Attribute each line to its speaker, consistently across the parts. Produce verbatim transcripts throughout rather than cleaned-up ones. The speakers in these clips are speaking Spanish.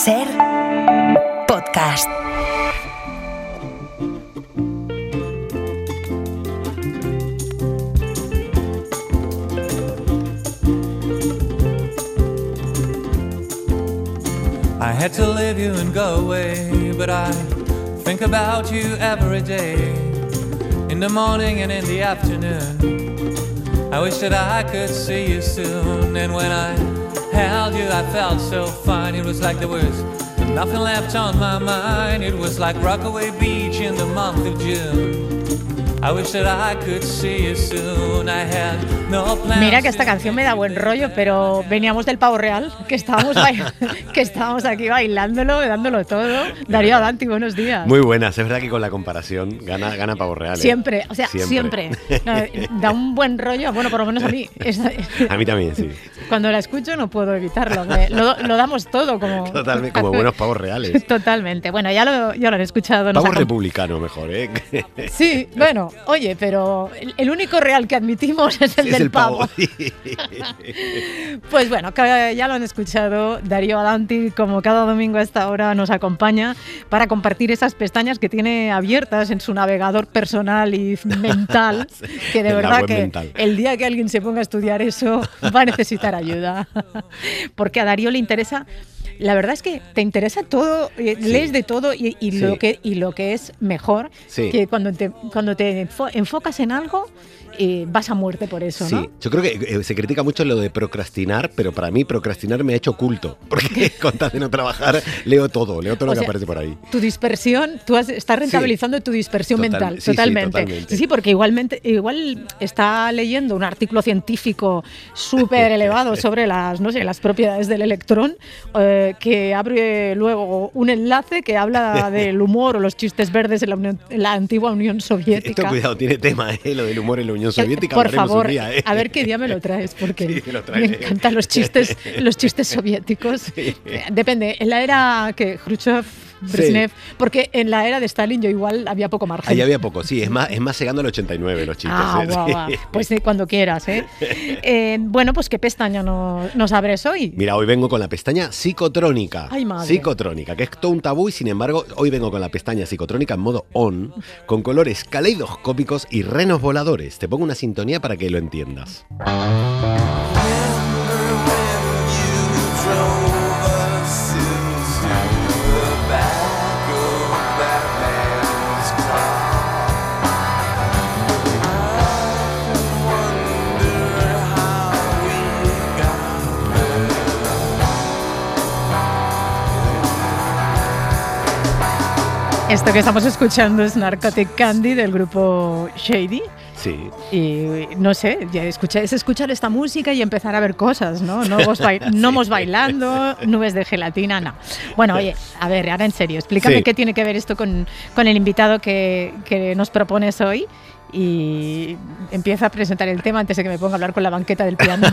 Speaker 1: Ser podcast.
Speaker 2: I had to leave you and go away, but I think about you every day, in the morning and in the afternoon. I wish that I could see you soon, and when I held you I felt so fine. It was like there was nothing left on my mind. It was like Rockaway Beach in the month of June. I wish that I could see you soon. I had no plans.
Speaker 3: Mira que esta canción me da buen rollo, pero veníamos del pavo real, que estábamos bail- que estábamos aquí bailándolo, dándolo todo. Darío Adanti, buenos días.
Speaker 4: Muy buenas, es verdad que con la comparación gana, gana pavo real. ¿eh?
Speaker 3: Siempre, o sea, siempre.
Speaker 4: siempre.
Speaker 3: No, da un buen rollo, bueno, por lo menos a mí. Es-
Speaker 4: A mí también, sí.
Speaker 3: Cuando la escucho no puedo evitarlo. me- lo, lo damos todo como...
Speaker 4: Totalmente, como buenos pavos reales.
Speaker 3: Totalmente. Bueno, ya lo, ya lo han escuchado. nos
Speaker 4: Pavo
Speaker 3: acom-
Speaker 4: republicano mejor, ¿eh?
Speaker 3: Sí, bueno, oye, pero el, el único real que admitimos es el
Speaker 4: Es
Speaker 3: del
Speaker 4: el pavo.
Speaker 3: Pues bueno, que ya lo han escuchado, Darío Adanti, como cada domingo a esta hora, nos acompaña para compartir esas pestañas que tiene abiertas en su navegador personal y mental, que de
Speaker 4: En la
Speaker 3: verdad
Speaker 4: web
Speaker 3: que
Speaker 4: mental.
Speaker 3: el día que alguien se ponga a estudiar eso va a necesitar ayuda, porque a Darío le interesa. La verdad es que te interesa todo, eh,
Speaker 4: Sí.
Speaker 3: lees de todo y, y
Speaker 4: Sí.
Speaker 3: lo que y lo que es mejor,
Speaker 4: Sí.
Speaker 3: que cuando te cuando te enfo- enfocas en algo eh, vas a muerte por eso,
Speaker 4: Sí,
Speaker 3: ¿no?
Speaker 4: yo creo que eh, se critica mucho lo de procrastinar, pero para mí procrastinar me ha hecho culto, porque con tal de no trabajar leo todo, leo todo
Speaker 3: O
Speaker 4: lo que
Speaker 3: sea,
Speaker 4: aparece por ahí.
Speaker 3: Tu dispersión, tú has- estás rentabilizando tu dispersión
Speaker 4: Total-
Speaker 3: mental,
Speaker 4: sí, sí,
Speaker 3: totalmente.
Speaker 4: totalmente.
Speaker 3: Sí, sí, porque igualmente, igual está leyendo un artículo científico súper elevado sobre las, no sé, las propiedades del electrón, eh, que abre luego un enlace que habla del humor o los chistes verdes en la, Unión- en la antigua Unión Soviética.
Speaker 4: Esto, cuidado, tiene tema, ¿eh? Lo del humor en la Unión
Speaker 3: Eh,
Speaker 4: Soviética.
Speaker 3: Por
Speaker 4: hablaremos
Speaker 3: favor,
Speaker 4: un día, ¿eh?
Speaker 3: a ver qué día me lo traes, porque
Speaker 4: Sí, me lo
Speaker 3: me
Speaker 4: traeré.
Speaker 3: encantan los chistes, los chistes soviéticos.
Speaker 4: Sí.
Speaker 3: Eh, Depende, en la era que Khrushchev, Brezhnev, porque en la era de Stalin yo igual había poco margen.
Speaker 4: Ahí había poco, sí, es más, es más llegando al ochenta y nueve los chistes.
Speaker 3: Ah,
Speaker 4: ¿eh?
Speaker 3: guau,
Speaker 4: Sí.
Speaker 3: guau. Pues eh, cuando quieras, ¿eh? Eh, Bueno, pues ¿qué pestaña nos, nos abres hoy?
Speaker 4: Mira, hoy vengo con la pestaña psicotrónica.
Speaker 3: Ay, madre.
Speaker 4: Psicotrónica, que es todo un tabú y sin embargo hoy vengo con la pestaña psicotrónica en modo on, con colores caleidoscópicos y renos voladores. Te pongo una sintonía para que lo entiendas.
Speaker 3: Esto que estamos escuchando es Narcotic Candy del grupo Shady.
Speaker 4: Sí.
Speaker 3: Y no sé, ya escucha- es escuchar esta música y empezar a ver cosas, ¿no? No vos bai- gnomos bailando, nubes de gelatina, no. Bueno, oye, a ver, ahora en serio, explícame
Speaker 4: Sí.
Speaker 3: qué tiene que ver esto con, con el invitado que, que nos propones hoy y empieza a presentar el tema antes de que me ponga a hablar con la banqueta del piano.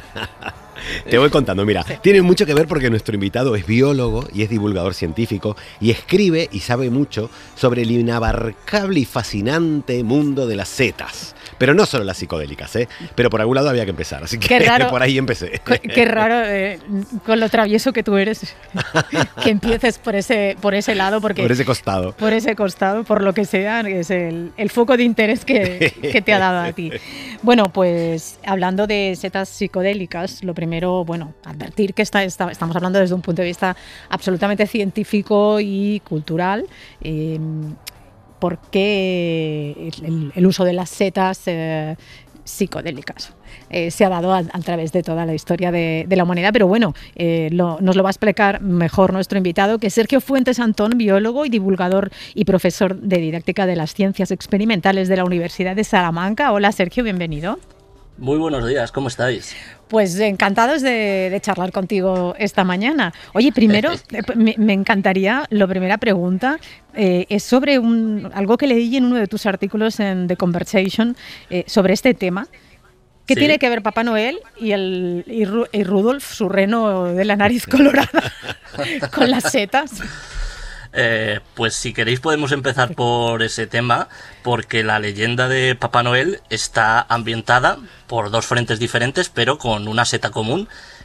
Speaker 4: Te voy contando, mira, tiene mucho que ver porque nuestro invitado es biólogo y es divulgador científico y escribe y sabe mucho sobre el inabarcable y fascinante mundo de las setas. Pero no solo las psicodélicas, ¿eh? Pero por algún lado había que empezar, así que
Speaker 3: Qué raro.
Speaker 4: por ahí empecé.
Speaker 3: Co- Qué raro, eh, con lo travieso que tú eres, que empieces por ese, por ese lado, porque
Speaker 4: Por ese costado.
Speaker 3: por ese costado, por lo que sea, es el, el foco de interés que, que te ha dado a ti. Bueno, pues hablando de setas psicodélicas, lo primero, bueno, advertir que está, está- estamos hablando desde un punto de vista absolutamente científico y cultural. Eh, ¿Por qué el, el uso de las setas eh, psicodélicas eh, se ha dado a, a través de toda la historia de, de la humanidad? Pero bueno, eh, lo- nos lo va a explicar mejor nuestro invitado, que es Sergio Fuentes Antón, biólogo y divulgador y profesor de didáctica de las ciencias experimentales de la Universidad de Salamanca. Hola Sergio, bienvenido.
Speaker 5: Muy buenos días, ¿cómo estáis?
Speaker 3: Pues encantados de, de charlar contigo esta mañana. Oye, primero, eh, me, me encantaría, la primera pregunta eh, es sobre un, algo que leí en uno de tus artículos en The Conversation eh, sobre este tema. ¿Qué
Speaker 5: Sí.
Speaker 3: tiene que ver Papá Noel y, el, y, Ru- y Rudolf, su reno de la nariz colorada, con las setas?
Speaker 5: Eh, pues si queréis podemos empezar por ese tema, porque la leyenda de Papá Noel está ambientada por dos frentes diferentes, pero con una seta común,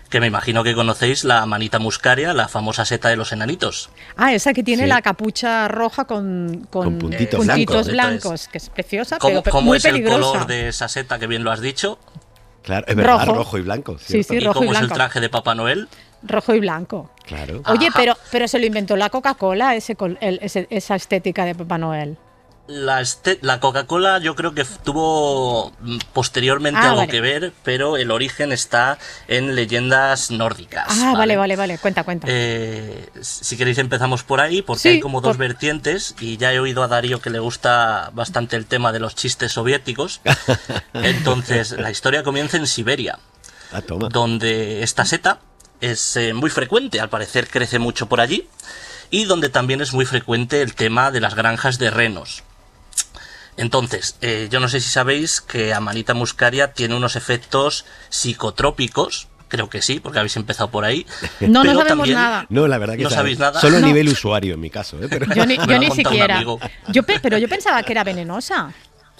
Speaker 5: que me imagino que conocéis la Amanita muscaria, la famosa seta de los enanitos.
Speaker 3: Ah, esa que tiene
Speaker 4: Sí.
Speaker 3: la capucha roja con, con,
Speaker 4: Con puntitos
Speaker 3: puntitos
Speaker 4: blancos.
Speaker 3: blancos, que es preciosa,
Speaker 5: ¿Cómo,
Speaker 3: pero pe-
Speaker 5: cómo
Speaker 3: muy
Speaker 5: es el
Speaker 3: peligrosa.
Speaker 5: color de esa seta, que bien lo has dicho?
Speaker 4: Claro, es verdad,
Speaker 3: Rojo.
Speaker 4: rojo, y blanco.
Speaker 3: Sí,
Speaker 4: ¿cierto?
Speaker 3: sí,
Speaker 5: ¿Y
Speaker 3: rojo y
Speaker 5: cómo es el
Speaker 3: blanco.
Speaker 5: traje de Papá Noel?
Speaker 3: Rojo y blanco.
Speaker 4: Claro.
Speaker 3: Oye,
Speaker 5: Ajá.
Speaker 3: pero, pero se lo inventó la Coca-Cola, ese, col- el- ese- esa estética de Papá Noel.
Speaker 5: La, este- la Coca-Cola yo creo que f- tuvo mm, posteriormente
Speaker 3: Ah,
Speaker 5: algo
Speaker 3: vale.
Speaker 5: que ver, pero el origen está en leyendas nórdicas.
Speaker 3: Ah, vale, vale, vale. Cuenta, cuenta.
Speaker 5: Eh, si queréis empezamos por ahí, porque
Speaker 3: Sí,
Speaker 5: hay como dos
Speaker 3: por-
Speaker 5: vertientes y ya he oído a Darío que le gusta bastante el tema de los chistes soviéticos. Entonces, la historia comienza en Siberia,
Speaker 4: Ah, toma.
Speaker 5: donde esta seta es eh, muy frecuente, al parecer crece mucho por allí, y donde también es muy frecuente el tema de las granjas de renos. Entonces, eh, yo no sé si sabéis que Amanita muscaria tiene unos efectos psicotrópicos, creo que sí, porque habéis empezado por ahí.
Speaker 3: No, no
Speaker 5: pero
Speaker 3: sabemos
Speaker 5: también-
Speaker 3: nada.
Speaker 4: No, la verdad que
Speaker 5: ¿No
Speaker 4: sabe.
Speaker 5: sabéis nada?
Speaker 4: Solo a
Speaker 3: No.
Speaker 4: nivel usuario en mi caso, ¿eh? Pero...
Speaker 3: Yo ni,
Speaker 5: Me
Speaker 3: yo
Speaker 5: lo ha
Speaker 3: ni
Speaker 5: contado un
Speaker 3: siquiera.
Speaker 5: amigo.
Speaker 3: Yo pe- pero yo pensaba que era venenosa.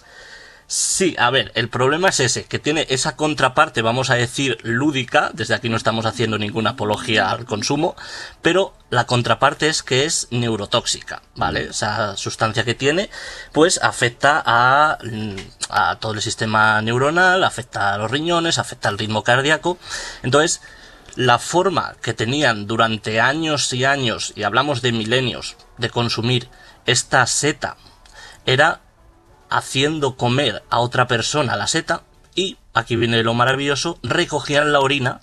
Speaker 5: Sí, a ver, el problema es ese, que tiene esa contraparte, vamos a decir, lúdica, desde aquí no estamos haciendo ninguna apología al consumo, pero la contraparte es que es neurotóxica, ¿vale? Esa sustancia que tiene, pues afecta a, mm, a todo el sistema neuronal, afecta a los riñones, afecta al ritmo cardíaco, entonces... La forma que tenían durante años y años, y hablamos de milenios, de consumir esta seta, era haciendo comer a otra persona la seta, y, aquí viene lo maravilloso, recogían la orina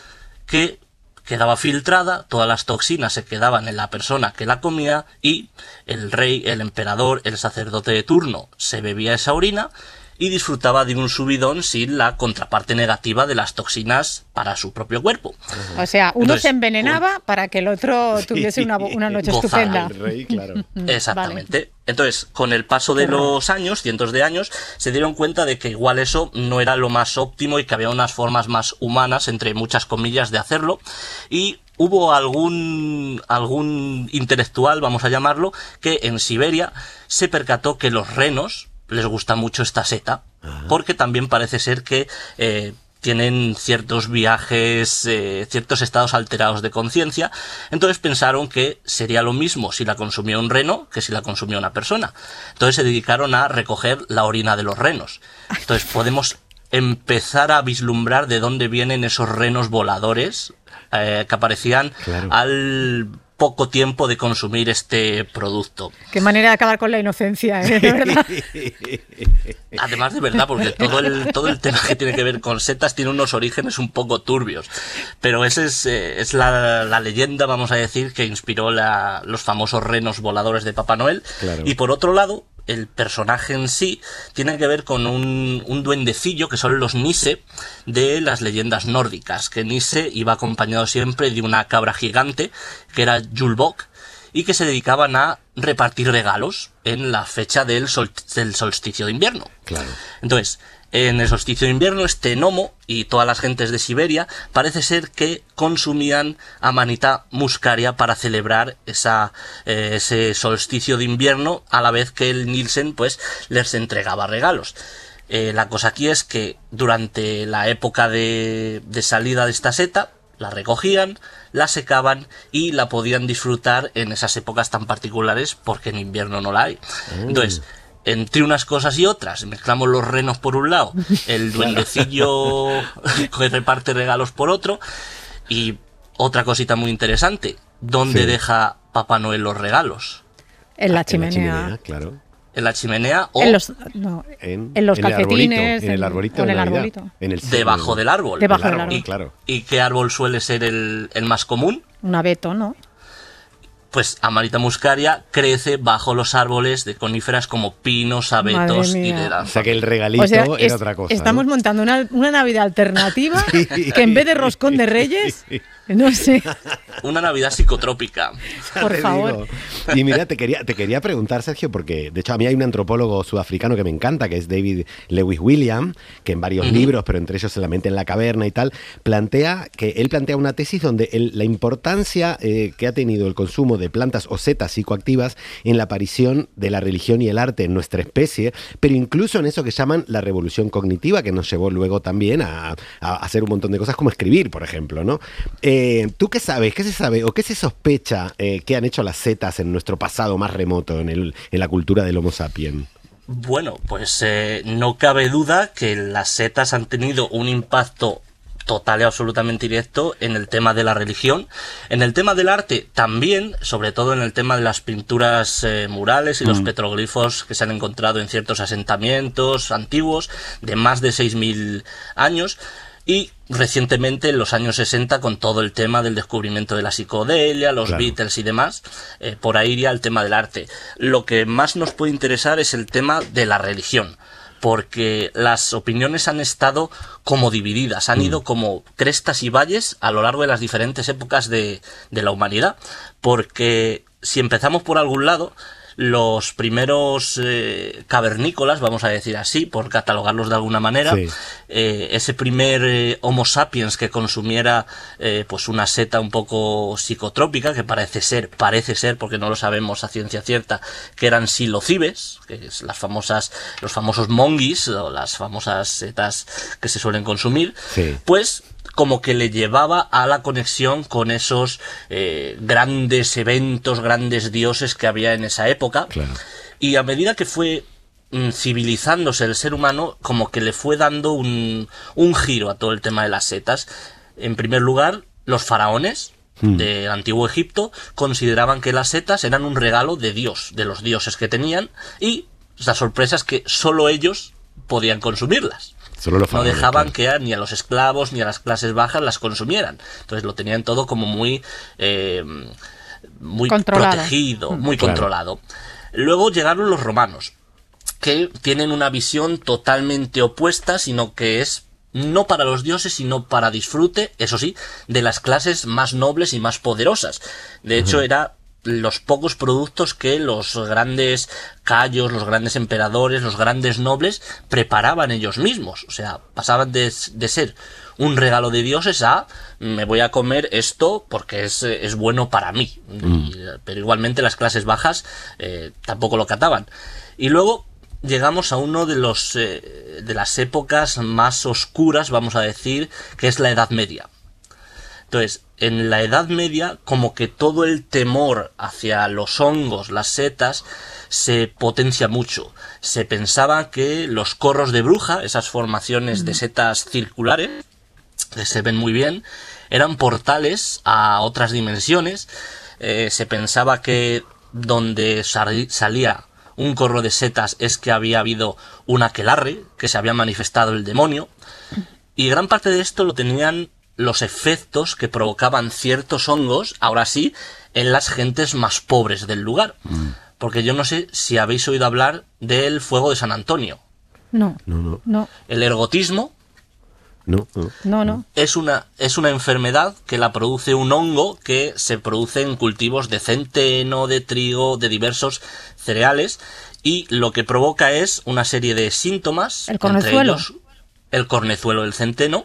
Speaker 5: que quedaba filtrada, todas las toxinas se quedaban en la persona que la comía, y el rey, el emperador, el sacerdote de turno se bebía esa orina y disfrutaba de un subidón sin la contraparte negativa de las toxinas para su propio cuerpo.
Speaker 3: O sea, uno
Speaker 5: Entonces,
Speaker 3: se envenenaba para que el otro tuviese una, una noche
Speaker 5: Gozara.
Speaker 3: estupenda.
Speaker 4: El rey, claro.
Speaker 5: Exactamente. Entonces, con el paso de los años, cientos de años, se dieron cuenta de que igual eso no era lo más óptimo y que había unas formas más humanas, entre muchas comillas, de hacerlo. Y hubo algún, algún intelectual, vamos a llamarlo, que en Siberia se percató que los renos les gusta mucho esta seta, porque también parece ser que eh, tienen ciertos viajes, eh, ciertos estados alterados de conciencia, entonces pensaron que sería lo mismo si la consumía un reno que si la consumía una persona. Entonces se dedicaron a recoger la orina de los renos. Entonces podemos empezar a vislumbrar de dónde vienen esos renos voladores eh, que aparecían
Speaker 4: Claro.
Speaker 5: al poco tiempo de consumir este producto.
Speaker 3: Qué manera de acabar con la inocencia, ¿eh? De verdad.
Speaker 5: Además de verdad, porque todo el, todo el tema que tiene que ver con setas tiene unos orígenes un poco turbios. Pero esa es, eh, es la, la leyenda, vamos a decir, que inspiró la, los famosos renos voladores de Papá Noel.
Speaker 4: Claro.
Speaker 5: Y por otro lado, el personaje en sí tiene que ver con un, un duendecillo que son los Nisse de las leyendas nórdicas, que Nisse iba acompañado siempre de una cabra gigante que era Julbok y que se dedicaban a repartir regalos en la fecha del, sol- del solsticio de invierno.
Speaker 4: Claro.
Speaker 5: Entonces, en el solsticio de invierno, este gnomo y todas las gentes de Siberia parece ser que consumían Amanita muscaria para celebrar esa, eh, ese solsticio de invierno, a la vez que el Nielsen pues les entregaba regalos. Eh, la cosa aquí es que durante la época de, de salida de esta seta, la recogían, la secaban y la podían disfrutar en esas épocas tan particulares porque en invierno no la hay. Entonces, entre unas cosas y otras, mezclamos los renos por un lado, el duendecillo que reparte regalos por otro, y otra cosita muy interesante, ¿dónde
Speaker 4: Sí.
Speaker 5: deja Papá Noel los regalos?
Speaker 3: En la
Speaker 4: En la
Speaker 3: chimenea.
Speaker 4: chimenea, claro.
Speaker 5: ¿En la chimenea o
Speaker 3: En los, no,
Speaker 4: En,
Speaker 3: en los
Speaker 4: en el arbolito,
Speaker 3: calcetines.
Speaker 4: en el arbolito.
Speaker 3: o en
Speaker 4: de
Speaker 3: el
Speaker 4: Navidad,
Speaker 3: arbolito.
Speaker 4: En el
Speaker 5: debajo del árbol?
Speaker 3: Debajo
Speaker 4: del
Speaker 3: del
Speaker 4: árbol,
Speaker 3: árbol.
Speaker 4: claro.
Speaker 5: ¿Y qué árbol suele ser el, el más común?
Speaker 3: Un abeto, ¿no?
Speaker 5: Pues Amanita muscaria crece bajo los árboles de coníferas como pinos, abetos
Speaker 3: Madre
Speaker 5: y
Speaker 3: mía.
Speaker 5: de
Speaker 4: O
Speaker 5: lanza.
Speaker 4: sea que el regalito
Speaker 3: O sea,
Speaker 4: era
Speaker 3: es-
Speaker 4: otra cosa.
Speaker 3: estamos
Speaker 4: ¿no?
Speaker 3: montando una, una Navidad alternativa
Speaker 4: Sí.
Speaker 3: que en vez de roscón de Reyes
Speaker 4: Sí.
Speaker 3: No sé.
Speaker 5: Una Navidad psicotrópica.
Speaker 3: Por
Speaker 4: Te
Speaker 3: favor.
Speaker 4: digo. Y mira, te quería, te quería preguntar, Sergio, porque de hecho a mí hay un antropólogo sudafricano que me encanta, que es David Lewis Williams, que en varios uh-huh. libros, pero entre ellos solamente en La caverna y tal, plantea que él plantea una tesis donde él, la importancia eh, que ha tenido el consumo de plantas o setas psicoactivas en la aparición de la religión y el arte en nuestra especie, pero incluso en eso que llaman la revolución cognitiva, que nos llevó luego también a, a hacer un montón de cosas como escribir, por ejemplo, ¿no? Eh, ¿Tú qué sabes? ¿Qué se sabe o qué se sospecha eh, que han hecho las setas en nuestro pasado más remoto, en, el, en la cultura del Homo sapiens?
Speaker 5: Bueno, pues eh, no cabe duda que las setas han tenido un impacto total y absolutamente directo en el tema de la religión, en el tema del arte también, sobre todo en el tema de las pinturas eh, murales y mm. los petroglifos que se han encontrado en ciertos asentamientos antiguos de más de seis mil años. Y recientemente, en los años sesenta, con todo el tema del descubrimiento de la psicodelia, los claro. Beatles y demás, eh, por ahí iría el tema del arte. Lo que más nos puede interesar es el tema de la religión, porque las opiniones han estado como divididas, han mm. ido como crestas y valles a lo largo de las diferentes épocas de, de la humanidad, porque si empezamos por algún lado, los primeros eh, cavernícolas, vamos a decir así, por catalogarlos de alguna manera, sí. eh, ese primer eh, Homo sapiens que consumiera eh, pues una seta un poco psicotrópica, que parece ser, parece ser, porque no lo sabemos a ciencia cierta, que eran psilocibes, que es las famosas, los famosos monguis, o las famosas setas que se suelen consumir, sí. pues como que le llevaba a la conexión con esos eh, grandes eventos, grandes dioses que había en esa época. Claro. Y a medida que fue mm, civilizándose el ser humano, como que le fue dando un, un giro a todo el tema de las setas. En primer lugar, los faraones mm. del antiguo Egipto consideraban que las setas eran un regalo de Dios, de los dioses que tenían, y la sorpresa es que solo ellos podían consumirlas. No dejaban claro. que ni a los esclavos ni a las clases bajas las consumieran. Entonces lo tenían todo como muy eh, muy controlado. protegido, muy claro. controlado. Luego llegaron los romanos, que tienen una visión totalmente opuesta, sino que es no para los dioses, sino para disfrute, eso sí, de las clases más nobles y más poderosas. De hecho, uh-huh. era los pocos productos que los grandes cayos, los grandes emperadores, los grandes nobles preparaban ellos mismos. O sea, pasaban de, de ser un regalo de dioses a me voy a comer esto porque es, es bueno para mí. Mm. Y, pero igualmente las clases bajas eh, tampoco lo cataban. Y luego llegamos a uno de los eh, de las épocas más oscuras, vamos a decir, que es la Edad Media. Entonces, en la Edad Media, como que todo el temor hacia los hongos, las setas, se potencia mucho. Se pensaba que los corros de bruja, esas formaciones de setas circulares, que se ven muy bien, eran portales a otras dimensiones. Eh, se pensaba que donde sal- salía un corro de setas es que había habido un aquelarre, que se había manifestado el demonio. Y gran parte de esto lo tenían los efectos que provocaban ciertos hongos, ahora sí, en las gentes más pobres del lugar. Mm. Porque yo no sé si habéis oído hablar del fuego de San Antonio.
Speaker 3: No,
Speaker 4: no, no.
Speaker 3: no.
Speaker 5: El ergotismo
Speaker 4: no, no.
Speaker 3: no, no.
Speaker 5: Es una, es una enfermedad que la produce un hongo que se produce en cultivos de centeno, de trigo, de diversos cereales, y lo que provoca es una serie de síntomas.
Speaker 3: El cornezuelo.
Speaker 5: Entre ellos, el cornezuelo del centeno.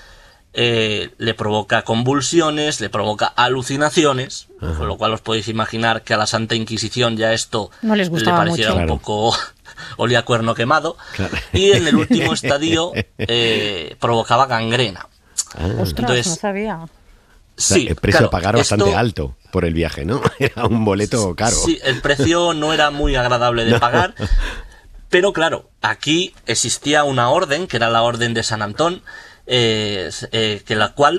Speaker 5: Eh, le provoca convulsiones, le provoca alucinaciones, ajá. Con lo cual os podéis imaginar que a la Santa Inquisición ya esto
Speaker 3: no les gustaba
Speaker 5: le pareciera
Speaker 3: mucho.
Speaker 5: un
Speaker 4: Claro.
Speaker 5: poco olía a cuerno quemado,
Speaker 4: Claro.
Speaker 5: y en el último estadio eh, provocaba gangrena.
Speaker 4: Ah.
Speaker 3: Ostras,
Speaker 5: Entonces,
Speaker 3: no sabía.
Speaker 5: Sí,
Speaker 4: el precio
Speaker 5: claro,
Speaker 4: a pagar
Speaker 5: esto,
Speaker 4: bastante alto por el viaje, ¿no? Era un boleto caro.
Speaker 5: Sí, el precio no era muy agradable de
Speaker 4: No.
Speaker 5: pagar, pero claro, aquí existía una orden, que era la Orden de San Antón, Eh, eh, que la cual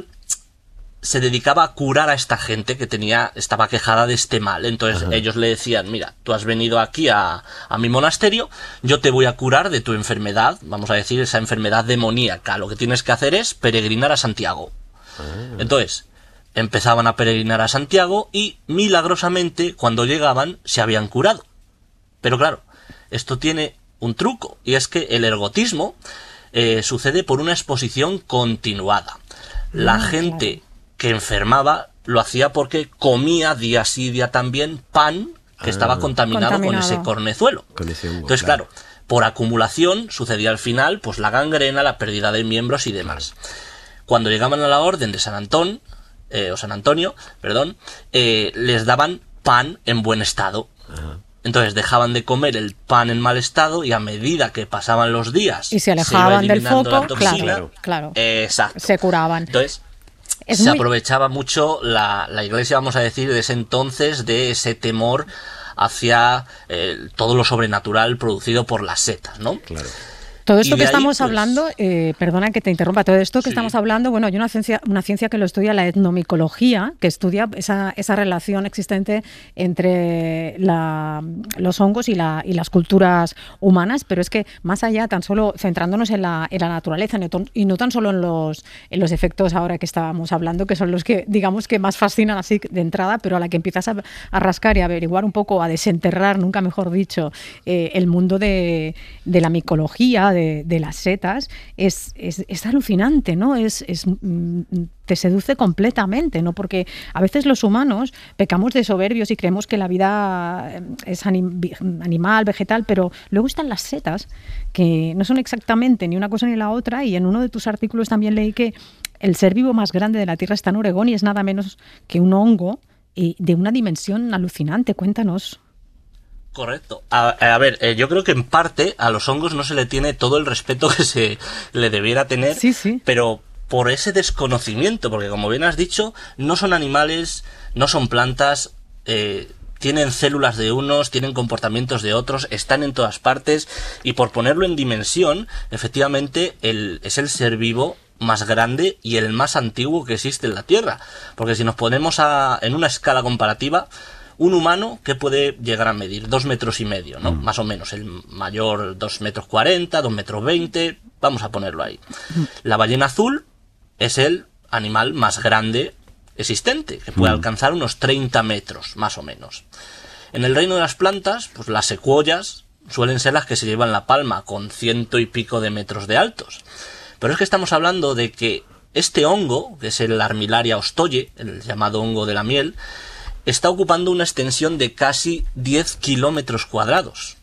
Speaker 5: se dedicaba a curar a esta gente que tenía estaba quejada de este mal. Entonces ajá. ellos le decían, mira, tú has venido aquí a, a mi monasterio, yo te voy a curar de tu enfermedad, vamos a decir, esa enfermedad demoníaca. Lo que tienes que hacer es peregrinar a Santiago. Ah. Entonces empezaban a peregrinar a Santiago y milagrosamente cuando llegaban se habían curado. Pero claro, esto tiene un truco, y es que el ergotismo Eh, sucede por una exposición continuada. La ah, gente claro. que enfermaba, lo hacía porque comía día sí día también pan que ah, estaba contaminado, contaminado con ese cornezuelo.
Speaker 4: Con ese hongo,
Speaker 5: Entonces, claro. claro, por acumulación sucedía al final pues la gangrena, la pérdida de miembros y demás. Claro. Cuando llegaban a la orden de San Antón, eh, o San Antonio, perdón, eh, les daban pan en buen estado. Ajá. Entonces dejaban de comer el pan en mal estado y a medida que pasaban los días
Speaker 3: y se alejaban
Speaker 5: se
Speaker 3: del foco,
Speaker 5: toxina,
Speaker 3: claro, claro.
Speaker 5: Eh, exacto.
Speaker 3: Se curaban.
Speaker 5: Entonces
Speaker 3: es
Speaker 5: se
Speaker 3: muy...
Speaker 5: aprovechaba mucho la, la iglesia, vamos a decir, de ese entonces, de ese temor hacia eh, todo lo sobrenatural producido por las setas, ¿no?
Speaker 4: Claro.
Speaker 3: Todo esto que
Speaker 5: ahí,
Speaker 3: estamos
Speaker 5: pues,
Speaker 3: hablando, eh, perdona que te interrumpa, todo esto que sí. estamos hablando, bueno, hay una ciencia, una ciencia que lo estudia, la etnomicología, que estudia esa, esa relación existente entre la, los hongos y, la, y las culturas humanas, pero es que más allá, tan solo centrándonos en la, en la naturaleza y no tan solo en los, en los efectos ahora que estábamos hablando, que son los que, digamos, que más fascinan así de entrada, pero a la que empiezas a, a rascar y a averiguar un poco, a desenterrar, nunca mejor dicho, eh, el mundo de, de la micología, De, de las setas, es, es, es alucinante, ¿no? Es, es, te seduce completamente, ¿no? Porque a veces los humanos pecamos de soberbios y creemos que la vida es anim, animal, vegetal, pero luego están las setas, que no son exactamente ni una cosa ni la otra, y en uno de tus artículos también leí que el ser vivo más grande de la Tierra está en Oregón y es nada menos que un hongo y de una dimensión alucinante. Cuéntanos.
Speaker 5: Correcto. A, a ver, eh, yo creo que en parte a los hongos no se le tiene todo el respeto que se le debiera tener,
Speaker 3: sí, sí.
Speaker 5: pero por ese desconocimiento, porque como bien has dicho, no son animales, no son plantas, eh, tienen células de unos, tienen comportamientos de otros, están en todas partes, y por ponerlo en dimensión, efectivamente el, es el ser vivo más grande y el más antiguo que existe en la Tierra, porque si nos ponemos a, en una escala comparativa, un humano que puede llegar a medir dos metros y medio, ¿no? Mm. Más o menos, el mayor dos metros cuarenta, dos metros veinte, vamos a ponerlo ahí. Mm. La ballena azul es el animal más grande existente, que puede mm. alcanzar unos treinta metros, más o menos. En el reino de las plantas, pues las secuoyas suelen ser las que se llevan la palma, con ciento y pico de metros de altos. Pero es que estamos hablando de que este hongo, que es el Armillaria ostoye, el llamado hongo de la miel, está ocupando una extensión de casi diez kilómetros cuadrados.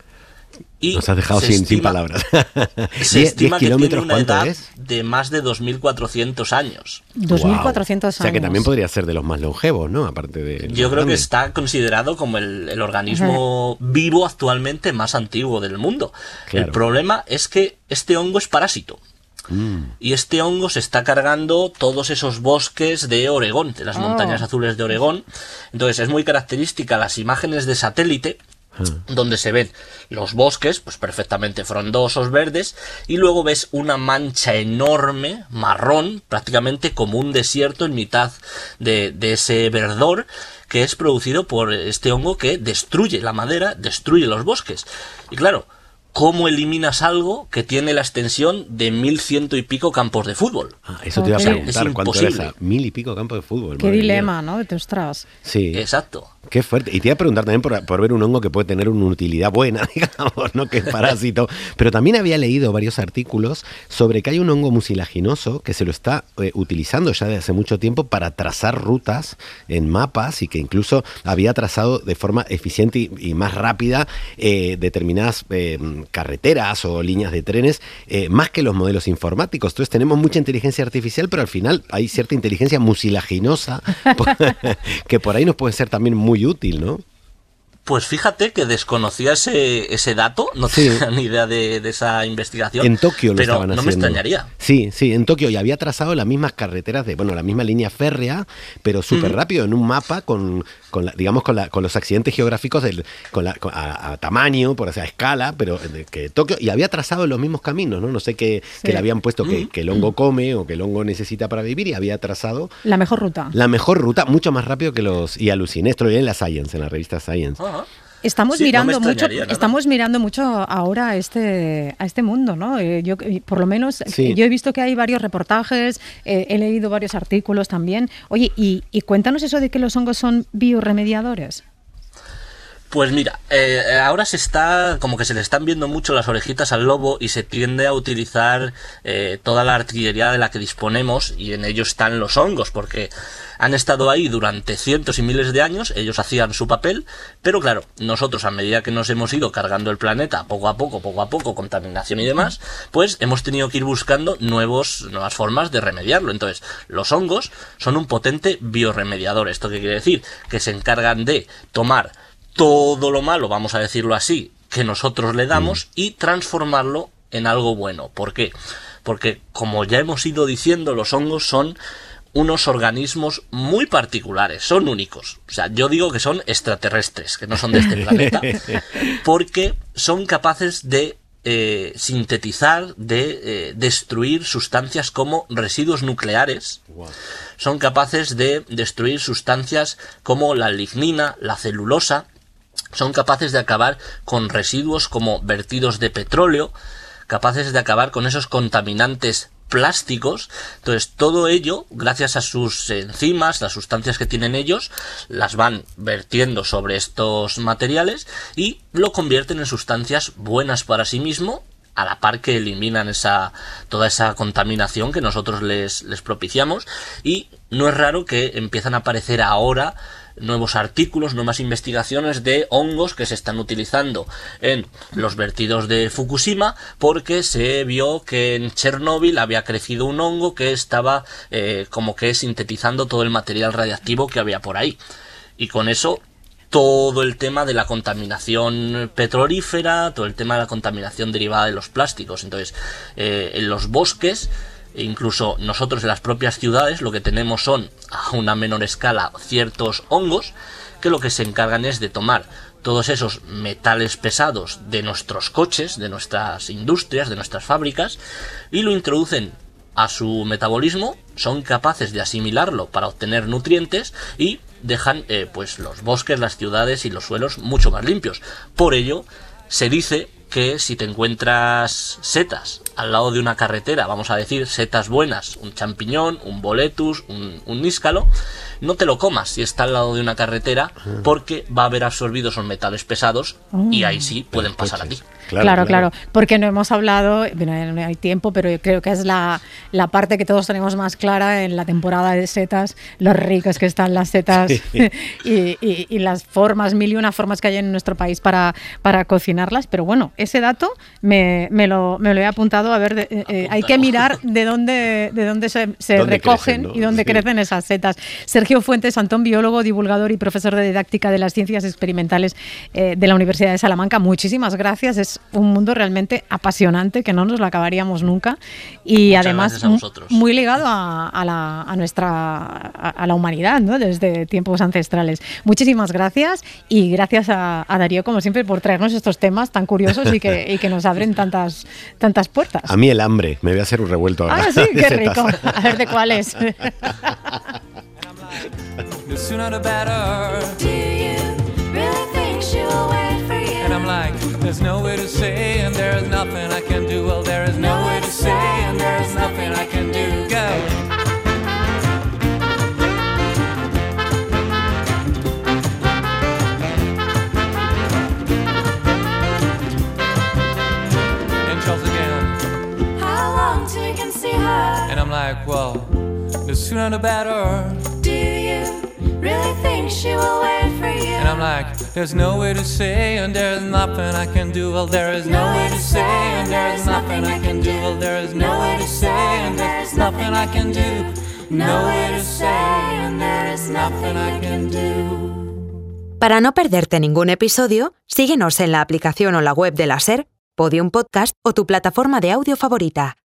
Speaker 5: Y
Speaker 4: nos has dejado sin,
Speaker 5: estima,
Speaker 4: sin palabras.
Speaker 5: Se estima que tiene una edad
Speaker 4: es?
Speaker 5: de más de dos mil cuatrocientos años.
Speaker 3: dos mil cuatrocientos
Speaker 4: wow. años. O sea que también podría ser de los más longevos, ¿no? Aparte de.
Speaker 5: Yo creo que está considerado como el, el organismo uh-huh. vivo actualmente más antiguo del mundo. Claro. El problema es que este hongo es parásito. Mm. Y este hongo se está cargando todos esos bosques de Oregón, de las oh. montañas azules de Oregón. Entonces es muy característica las imágenes de satélite, mm. donde se ven los bosques, pues perfectamente frondosos, verdes, y luego ves una mancha enorme, marrón, prácticamente como un desierto en mitad de, de ese verdor, que es producido por este hongo que destruye la madera, destruye los bosques. Y claro, ¿cómo eliminas algo que tiene la extensión de mil ciento y pico campos de fútbol?
Speaker 4: Ah, eso te iba a preguntar, ¿cuánto es esa? Mil y pico campos de fútbol.
Speaker 3: Qué dilema, mía. ¿No? De ostras.
Speaker 4: Sí.
Speaker 5: Exacto.
Speaker 4: Qué fuerte. Y te iba a preguntar también por, por ver un hongo que puede tener una utilidad buena, digamos, ¿no? Que es parásito. Pero también había leído varios artículos sobre que hay un hongo mucilaginoso que se lo está eh, utilizando ya desde hace mucho tiempo para trazar rutas en mapas y que incluso había trazado de forma eficiente y, y más rápida eh, determinadas eh, carreteras o líneas de trenes, eh, más que los modelos informáticos. Entonces tenemos mucha inteligencia artificial, pero al final hay cierta inteligencia mucilaginosa que por ahí nos puede ser también muy útil, ¿no?
Speaker 5: Pues fíjate que desconocía ese, ese dato, no sí. tenía ni idea de, de esa investigación.
Speaker 4: En Tokio lo
Speaker 5: pero
Speaker 4: estaban
Speaker 5: no
Speaker 4: haciendo.
Speaker 5: Me extrañaría.
Speaker 4: Sí, sí, en Tokio, y había trazado las mismas carreteras, de, bueno, la misma línea férrea, pero súper mm. rápido, en un mapa con, con la, digamos, con, la, con los accidentes geográficos del, con la, con, a, a tamaño, por así, a escala, pero de, que Tokio, y había trazado los mismos caminos, ¿no? No sé qué, sí. que le habían puesto mm. que, que el hongo come o que el hongo necesita para vivir, y había trazado
Speaker 3: la mejor ruta.
Speaker 4: La mejor ruta, mucho más rápido que los, y aluciné, esto lo vi en la Science, en la revista Science.
Speaker 5: Uh-huh.
Speaker 3: Estamos
Speaker 5: sí,
Speaker 3: mirando
Speaker 5: no
Speaker 3: mucho,
Speaker 5: nada.
Speaker 3: estamos mirando mucho ahora a este, a este mundo, ¿no? Eh, yo, por lo menos, sí. yo he visto que hay varios reportajes, eh, he leído varios artículos también. Oye, y, y cuéntanos eso de que los hongos son biorremediadores.
Speaker 5: Pues mira, eh, ahora se está, como que se le están viendo mucho las orejitas al lobo y se tiende a utilizar eh, toda la artillería de la que disponemos, y en ello están los hongos, porque han estado ahí durante cientos y miles de años, ellos hacían su papel, pero claro, nosotros a medida que nos hemos ido cargando el planeta, poco a poco, poco a poco, contaminación y demás, pues hemos tenido que ir buscando nuevos, nuevas formas de remediarlo. Entonces, los hongos son un potente biorremediador. ¿Esto qué quiere decir? Que se encargan de tomar todo lo malo, vamos a decirlo así, que nosotros le damos mm. y transformarlo en algo bueno. ¿Por qué? Porque, como ya hemos ido diciendo, los hongos son unos organismos muy particulares, son únicos. O sea, yo digo que son extraterrestres, que no son de este planeta, porque son capaces de eh, sintetizar, de eh, destruir sustancias como residuos nucleares. Wow. Son capaces de destruir sustancias como la lignina, la celulosa. Son capaces de acabar con residuos como vertidos de petróleo, capaces de acabar con esos contaminantes plásticos. Entonces, todo ello, gracias a sus enzimas, las sustancias que tienen ellos, las van vertiendo sobre estos materiales y lo convierten en sustancias buenas para sí mismo, a la par que eliminan esa toda esa contaminación que nosotros les, les propiciamos. Y no es raro que empiezan a aparecer ahora nuevos artículos, nuevas investigaciones de hongos que se están utilizando en los vertidos de Fukushima, porque se vio que en Chernóbil había crecido un hongo que estaba eh, como que sintetizando todo el material radiactivo que había por ahí. Y con eso todo el tema de la contaminación petrolífera, todo el tema de la contaminación derivada de los plásticos. Entonces, eh, en los bosques, incluso nosotros en las propias ciudades, lo que tenemos son, a una menor escala, ciertos hongos que lo que se encargan es de tomar todos esos metales pesados de nuestros coches, de nuestras industrias, de nuestras fábricas, y lo introducen a su metabolismo, son capaces de asimilarlo para obtener nutrientes y dejan eh, pues los bosques, las ciudades y los suelos mucho más limpios. Por ello, se dice que si te encuentras setas al lado de una carretera, vamos a decir setas buenas, un champiñón, un boletus, un, un níscalo, no te lo comas si está al lado de una carretera, porque va a haber absorbido esos metales pesados y ahí sí pueden pasar a ti.
Speaker 3: Claro, claro, claro, porque no hemos hablado, bueno, no hay tiempo, pero yo creo que es la, la parte que todos tenemos más clara en la temporada de setas, lo ricas que están las setas sí. y, y, y las formas, mil y una formas que hay en nuestro país para, para cocinarlas. Pero bueno, ese dato me, me, lo, me lo he apuntado. A ver, de, eh, hay que mirar de dónde, de dónde se, se ¿Dónde recogen crecen, ¿no? y dónde sí. crecen esas setas. Sergio Fuentes Antón, biólogo, divulgador y profesor de didáctica de las ciencias experimentales eh, de la Universidad de Salamanca, muchísimas gracias. Es un mundo realmente apasionante que no nos lo acabaríamos nunca y Muchas además muy ligado a, a, la, a nuestra a, a la humanidad, ¿no? Desde tiempos ancestrales. Muchísimas gracias y gracias a, a Darío, como siempre, por traernos estos temas tan curiosos y que, y que nos abren tantas, tantas puertas.
Speaker 4: A mí el hambre, me voy a hacer un revuelto ahora.
Speaker 3: Ah, sí, qué rico. A ver de cuál es.
Speaker 2: And I'm like, there's no way to say, and there's nothing I can do. Well, there is no way to say, and there's nothing I can do. Go. And Charles again. How long till you can see her? And I'm like, well, the sooner the better. Do you really think she will wait for you? And I'm like, there's no way to say, and there's nothing I can do. Well, there is no way to say, and there's nothing I can do. Well, there is no way to say, and there's nothing I can do. No way to say, and there is nothing I can do.
Speaker 1: Para no perderte ningún episodio, síguenos en la aplicación o la web de la SER, Podium Podcast o tu plataforma de audio favorita.